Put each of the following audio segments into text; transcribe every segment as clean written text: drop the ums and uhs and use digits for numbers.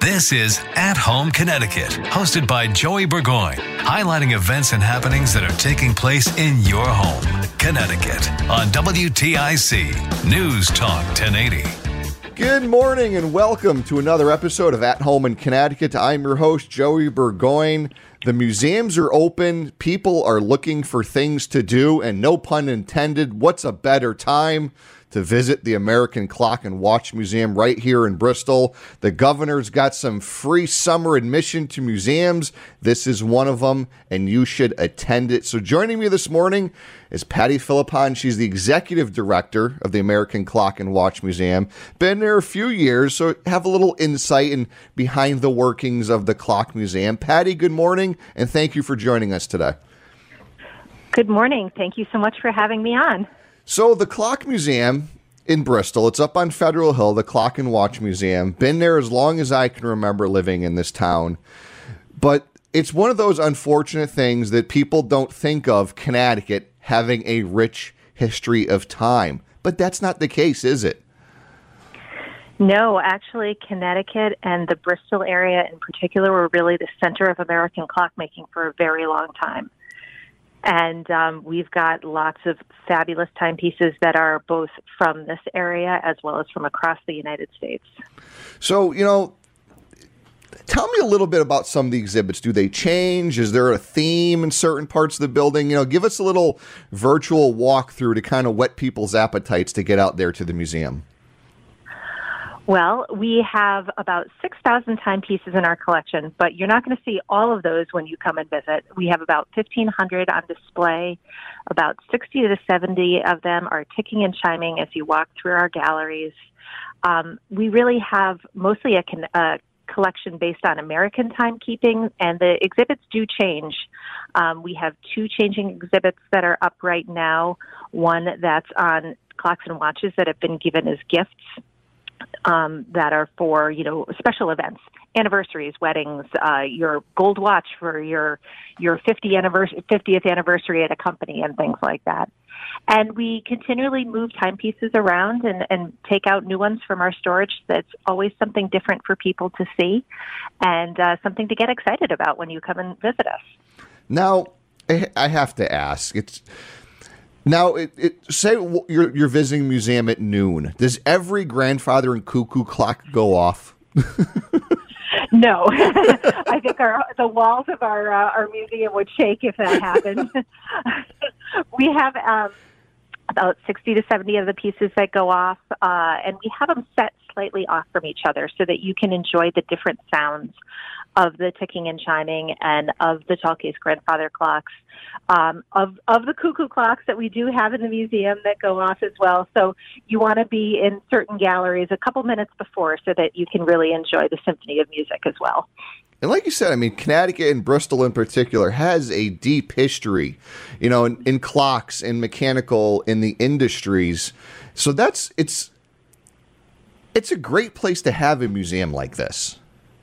This is At Home Connecticut, hosted by Joey Burgoyne, highlighting events and happenings that are taking place in your home, Connecticut, on WTIC News Talk 1080. Good morning and welcome to another episode of At Home in Connecticut. I'm your host, Joey Burgoyne. The museums are open. People are looking for things to do, and no pun intended, what's a better time to visit the American Clock and Watch Museum right here in Bristol? The governor's got some free summer admission to museums. This is one of them, and you should attend it. So joining me this morning is Patty Philippon. She's the executive director of the American Clock and Watch Museum. Been there a few years, so have a little insight in behind the workings of the Clock Museum. Patty, good morning, and thank you for joining us today. Good morning. Thank you so much for having me on. So the Clock Museum in Bristol, it's up on Federal Hill, the Clock and Watch Museum. Been there as long as I can remember living in this town. But it's one of those unfortunate things that people don't think of Connecticut having a rich history of time. But that's not the case, is it? No, actually, Connecticut and the Bristol area in particular were really the center of American clockmaking for a very long time. And we've got lots of fabulous timepieces that are both from this area as well as from across the United States. So, tell me a little bit about some of the exhibits. Do they change? Is there a theme in certain parts of the building? Give us a little virtual walkthrough to kind of whet people's appetites to get out there to the museum. Well, we have about 6,000 timepieces in our collection, but you're not going to see all of those when you come and visit. We have about 1,500 on display. About 60 to 70 of them are ticking and chiming as you walk through our galleries. We really have mostly a collection based on American timekeeping, and the exhibits do change. We have two changing exhibits that are up right now, one that's on clocks and watches that have been given as gifts. That are for, special events, anniversaries, weddings, your gold watch for your 50th anniversary at a company and things like that. And we continually move timepieces around and take out new ones from our storage. That's always something different for people to see and something to get excited about when you come and visit us. Now, I have to ask, say you're visiting a museum at noon. Does every grandfather and cuckoo clock go off? No. I think the walls of our museum would shake if that happened. We have about 60 to 70 of the pieces that go off, and we have them set slightly off from each other so that you can enjoy the different sounds of the ticking and chiming and of the tall case grandfather clocks, of the cuckoo clocks that we do have in the museum that go off as well. So you want to be in certain galleries a couple minutes before so that you can really enjoy the symphony of music as well. And like you said, Connecticut and Bristol in particular has a deep history, in clocks and mechanical in the industries. So it's a great place to have a museum like this.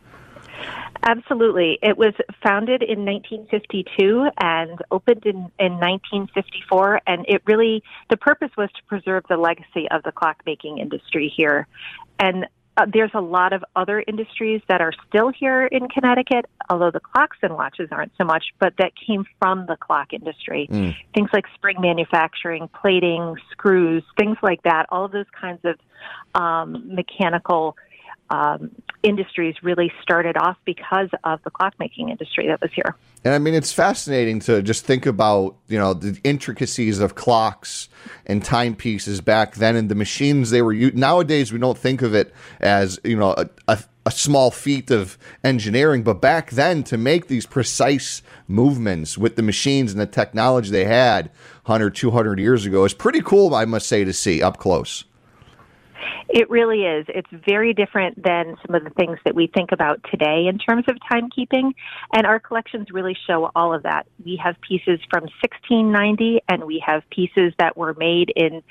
Absolutely. It was founded in 1952 and opened in 1954, and the purpose was to preserve the legacy of the clockmaking industry here. And there's a lot of other industries that are still here in Connecticut, although the clocks and watches aren't so much, but that came from the clock industry. Things like spring manufacturing, plating, screws, things like that, all of those kinds of mechanical industries really started off because of the clockmaking industry that was here. And it's fascinating to just think about, the intricacies of clocks and timepieces back then and the machines they were using. Nowadays, we don't think of it as, a small feat of engineering, but back then to make these precise movements with the machines and the technology they had 100, 200 years ago is pretty cool, I must say, to see up close. It really is. It's very different than some of the things that we think about today in terms of timekeeping, and our collections really show all of that. We have pieces from 1690, and we have pieces that were made in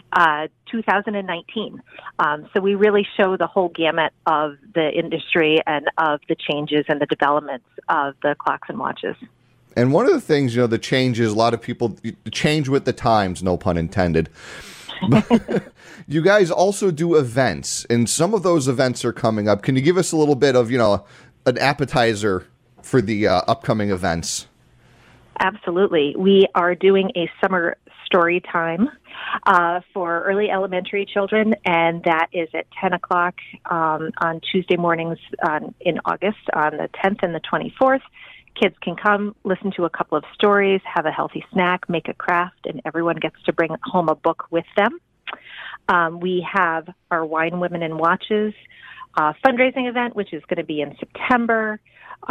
2019. So we really show the whole gamut of the industry and of the changes and the developments of the clocks and watches. And one of the things, the changes, a lot of people change with the times, no pun intended. You guys also do events, and some of those events are coming up. Can you give us a little bit of, an appetizer for the upcoming events? Absolutely. We are doing a summer story time for early elementary children, and that is at 10 o'clock on Tuesday mornings in August on the 10th and the 24th. Kids can come, listen to a couple of stories, have a healthy snack, make a craft, and everyone gets to bring home a book with them. We have our Wine, Women, and Watches fundraising event, which is going to be in September.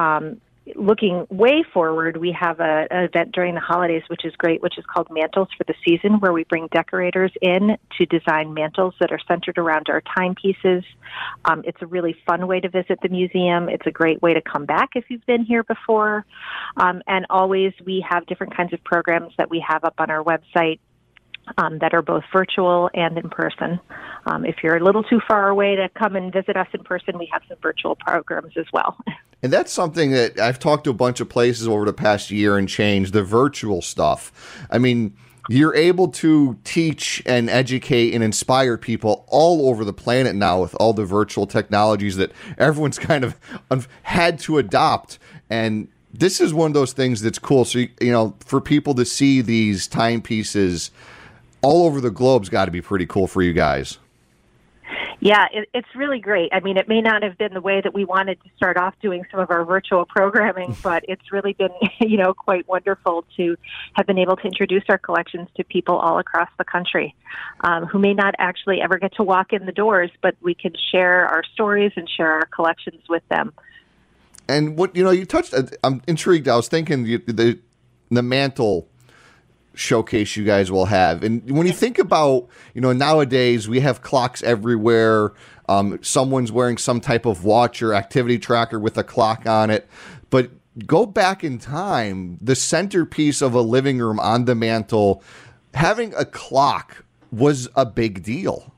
Looking way forward, we have an event during the holidays, which is great, which is called Mantles for the Season, where we bring decorators in to design mantles that are centered around our timepieces. It's a really fun way to visit the museum. It's a great way to come back if you've been here before. And always we have different kinds of programs that we have up on our website that are both virtual and in person. If you're a little too far away to come and visit us in person, we have some virtual programs as well. And that's something that I've talked to a bunch of places over the past year and change, the virtual stuff. I mean, you're able to teach and educate and inspire people all over the planet now with all the virtual technologies that everyone's kind of had to adopt. And this is one of those things that's cool. So, for people to see these timepieces all over the globe's got to be pretty cool for you guys. Yeah, it's really great. I mean, it may not have been the way that we wanted to start off doing some of our virtual programming, but it's really been, quite wonderful to have been able to introduce our collections to people all across the country who may not actually ever get to walk in the doors, but we can share our stories and share our collections with them. And what, you touched, I'm intrigued. I was thinking the mantle showcase you guys will have. And when you think about, nowadays we have clocks everywhere. Someone's wearing some type of watch or activity tracker with a clock on it. But go back in time, the centerpiece of a living room on the mantle, having a clock was a big deal.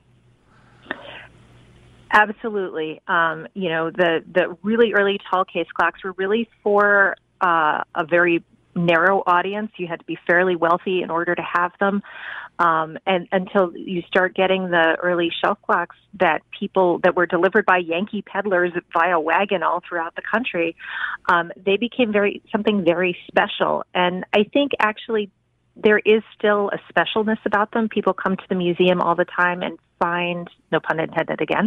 Absolutely. The really early tall case clocks were really for a very narrow audience. You had to be fairly wealthy in order to have them. And until you start getting the early shelf clocks that were delivered by Yankee peddlers via wagon all throughout the country, they became something very special. And I think actually there is still a specialness about them. People come to the museum all the time and find, no pun intended again,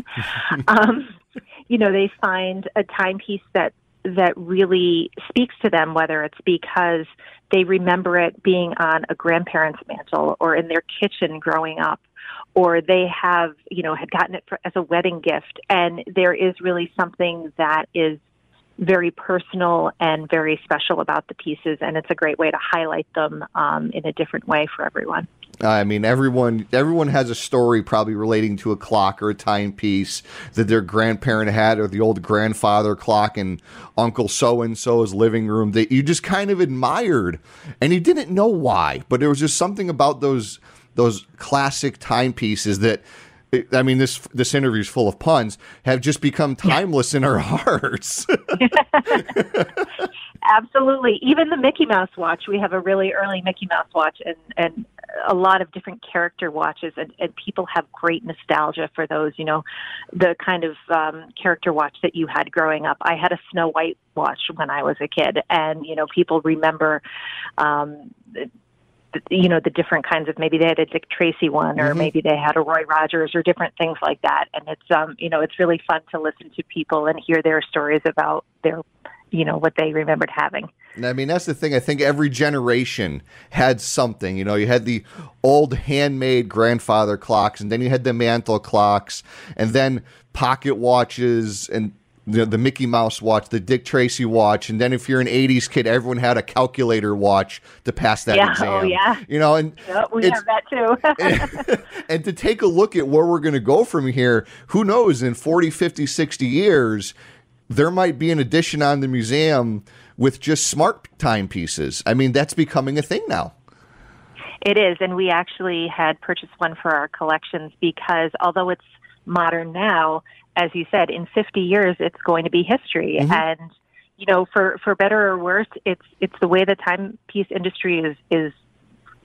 they find a timepiece that really speaks to them, whether it's because they remember it being on a grandparent's mantle or in their kitchen growing up, or they have, had gotten it as a wedding gift. And there is really something that is very personal and very special about the pieces, and it's a great way to highlight them in a different way for everyone. I mean, everyone has a story probably relating to a clock or a timepiece that their grandparent had, or the old grandfather clock in Uncle So-and-so's living room that you just kind of admired, and you didn't know why, but there was just something about those classic timepieces that, I mean, this interview is full of puns, have just become timeless in our hearts. Absolutely. Even the Mickey Mouse watch. We have a really early Mickey Mouse watch and a lot of different character watches, and people have great nostalgia for those, the kind of character watch that you had growing up. I had a Snow White watch when I was a kid, and, people remember the different kinds of, maybe they had a Dick Tracy one, or maybe they had a Roy Rogers, or different things like that. And it's, it's really fun to listen to people and hear their stories about their, what they remembered having. I mean, that's the thing. I think every generation had something. You had the old handmade grandfather clocks, and then you had the mantle clocks, and then pocket watches, and the Mickey Mouse watch, the Dick Tracy watch, and then if you're an 80s kid, everyone had a calculator watch to pass that exam. Oh, yeah. And we have that too. And to take a look at where we're going to go from here, who knows, in 40, 50, 60 years, there might be an addition on the museum with just smart timepieces. I mean, that's becoming a thing now. It is, and we actually had purchased one for our collections because although it's modern now, as you said, in 50 years, it's going to be history. And, for better or worse, it's the way the timepiece industry is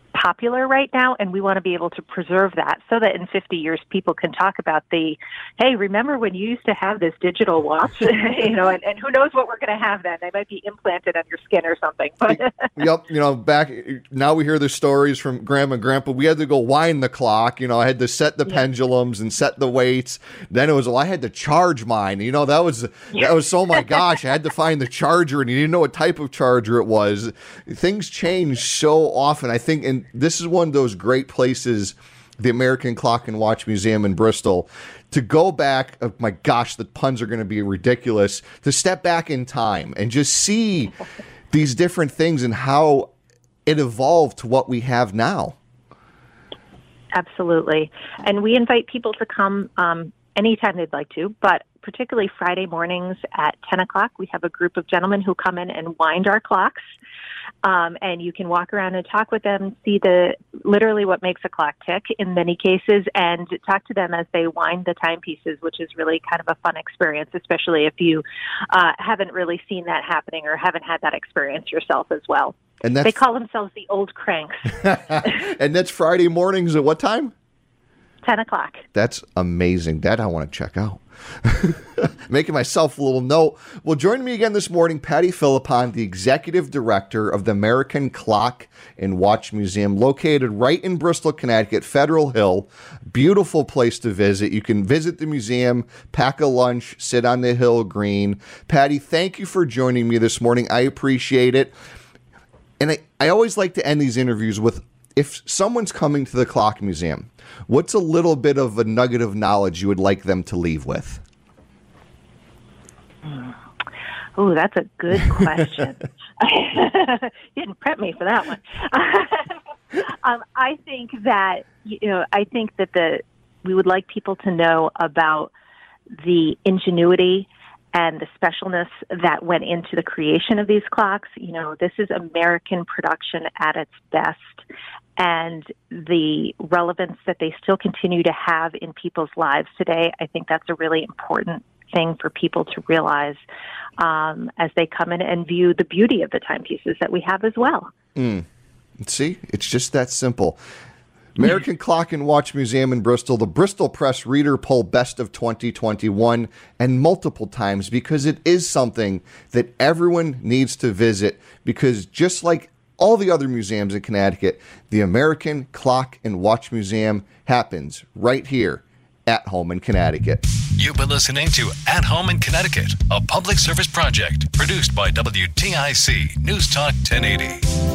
popular right now, and we want to be able to preserve that so that in 50 years people can talk about hey, remember when you used to have this digital watch? And who knows what we're going to have then? They might be implanted on your skin or something. Yep, back now we hear the stories from Grandma and Grandpa. We had to go wind the clock. I had to set the pendulums and set the weights. Then it was, I had to charge mine. That was oh my gosh, I had to find the charger, and you didn't know what type of charger it was. Things change so often, I think, and this is one of those great places, the American Clock and Watch Museum in Bristol, to go back. Oh my gosh, the puns are going to be ridiculous. To step back in time and just see these different things and how it evolved to what we have now. Absolutely. And we invite people to come anytime they'd like to, but particularly Friday mornings at 10 o'clock, we have a group of gentlemen who come in and wind our clocks. And you can walk around and talk with them, see literally what makes a clock tick in many cases, and talk to them as they wind the timepieces, which is really kind of a fun experience, especially if you haven't really seen that happening or haven't had that experience yourself as well. And they call themselves the old cranks. And that's Friday mornings at what time? 10 o'clock. That's amazing. That I want to check out. Making myself a little note. Well, joining me again this morning, Patty Philippon, the Executive Director of the American Clock and Watch Museum, located right in Bristol, Connecticut, Federal Hill. Beautiful place to visit. You can visit the museum, pack a lunch, sit on the hill green. Patty, thank you for joining me this morning. I appreciate it. And I always like to end these interviews with, if someone's coming to the Clock Museum, what's a little bit of a nugget of knowledge you would like them to leave with? Oh, that's a good question. You didn't prep me for that one. I think that we would like people to know about the ingenuity and the specialness that went into the creation of these clocks. This is American production at its best, and the relevance that they still continue to have in people's lives today. I think that's a really important thing for people to realize as they come in and view the beauty of the timepieces that we have as well. See, it's just that simple. American Clock and Watch Museum in Bristol, the Bristol Press Reader Poll Best of 2021, and multiple times, because it is something that everyone needs to visit, because just like all the other museums in Connecticut, the American Clock and Watch Museum happens right here at home in Connecticut. You've been listening to At Home in Connecticut, a public service project produced by WTIC News Talk 1080.